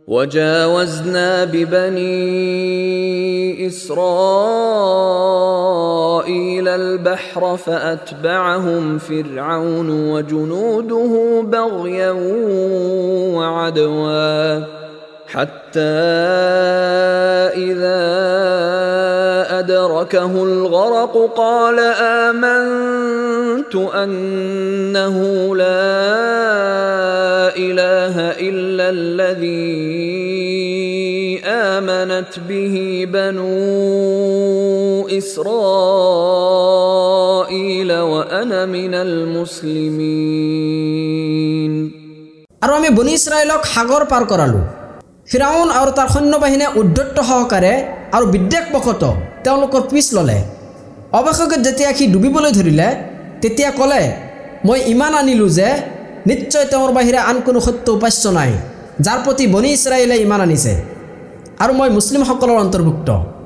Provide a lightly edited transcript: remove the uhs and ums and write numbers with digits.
وجاوزنا ببني إسرائيل البحر فأتبعهم فرعون وجنوده بغيا وعدوا حتى إذا أدركه الغرق قال آمنت أنه لا إله إلا الذي آمنت به بنو إسرائيل وأنا من المسلمين. আৰু আমি বনি ইছৰাইলক সাগৰ পাৰ কৰালো। ফিৰাউন আৰু তাৰ সৈন্যবাহিনীয়ে উদ্ধত্ত সহকাৰে আৰু বিদ্বেষবশত তেওঁলোকৰ পিছ ল'লে। অৱশেষত যেতিয়া সি ডুবিবলৈ ধৰিলে তেতিয়া ক'লে, মই ইমান আনিলোঁ যে নিশ্চয় তেওঁৰ বাহিৰে আন কোনো সত্য উপাস্য নাই, যাৰ প্ৰতি বনি ইছৰাইলে ইমান আনিছে, আৰু মই মুছলিমসকলৰ অন্তৰ্ভুক্ত।